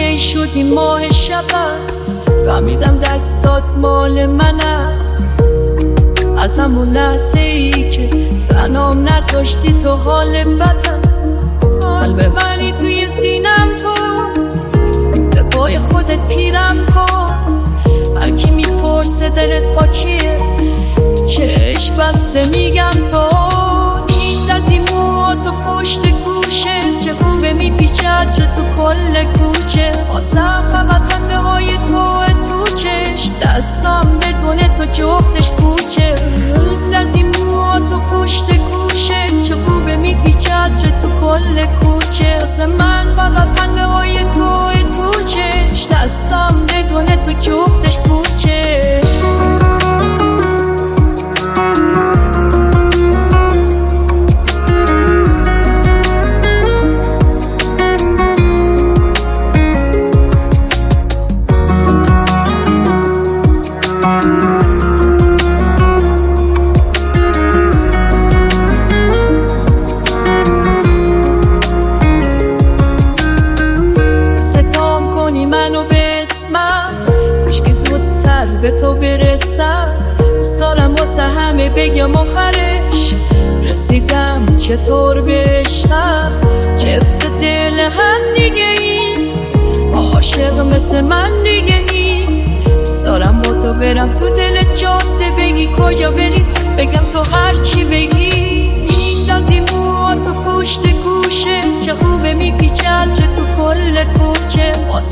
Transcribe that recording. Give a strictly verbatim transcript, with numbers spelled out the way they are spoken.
کی شد این ماه شبم فهمیدم دستات مال منم از همون لحظه ای که تنام نذاشتی تو حال بدم قلب منی توی سینم تو به پای خودت پیرم کن هر کی میپرسه دلت با کیه چشم بسته میگم تو این دزی مو تو پشت گوشه چه خوبه میپیچد چه تو کل کوچه آسم فقط خنده های تو تو چش دستم بدونه تو جفتش پوچه دزی مو تو پشت گوشه چه خوبه میپیچد چه تو کل کوچه آسم من فقط خنده های تو تو چش دستم بدونه تو جفتش پوچه به تو برسم دوستارم واسه همه بگم آخرش رسیدم چطور بشم جفت دل هم دیگه این عاشق مثل من دیگه نی دوستارم با تو برم تو دل جاده بگی کجا بری بگم تو هر چی بگی این دازی مو تو پشت گوشه چه خوبه میپیچد چه تو کل کوچه